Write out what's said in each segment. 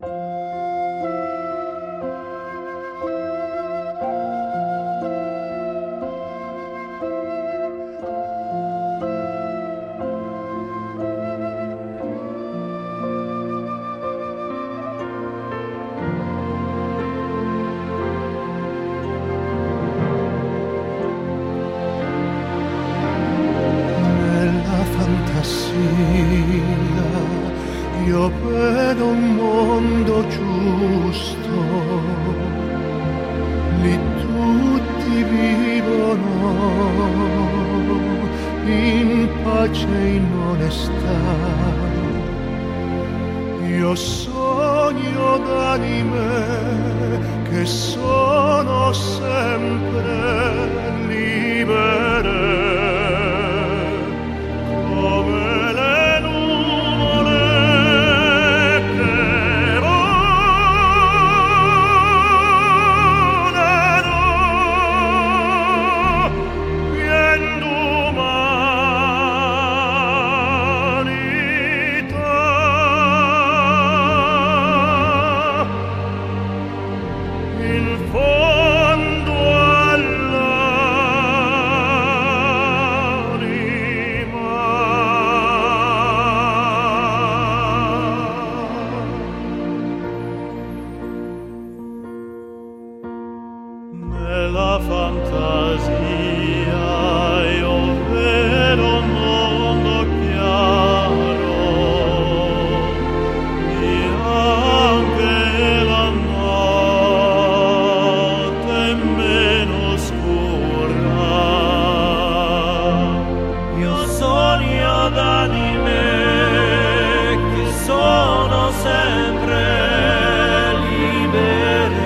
Io vedo un mondo giusto, lì tutti vivono in pace e in onestà. Io sogno d'anime che sono sempre libere. Nella fantasia io vedo un mondo chiaro e anche la notte meno scura. Io sogno d'anime che sono sempre libere.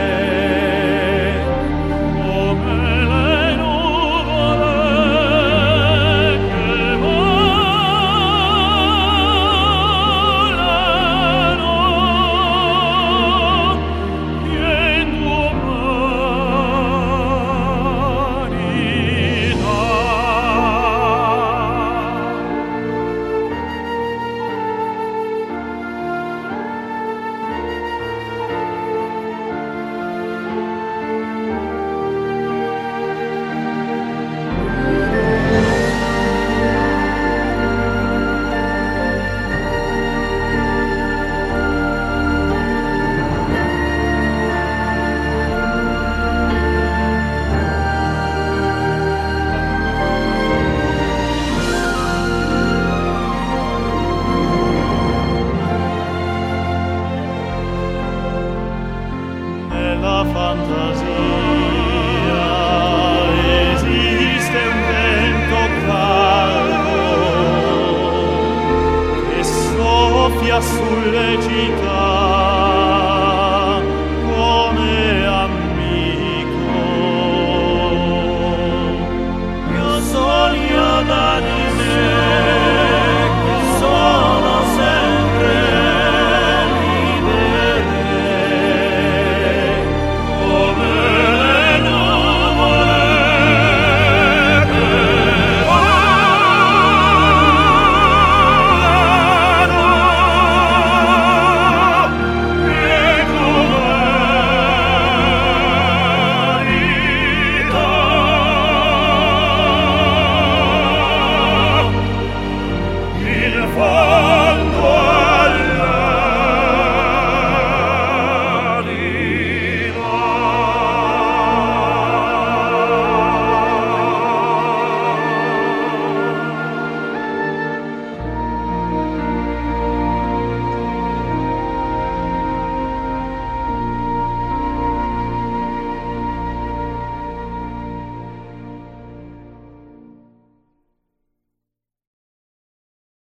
Nella fantasia esiste un vento caldo che soffia sulle città.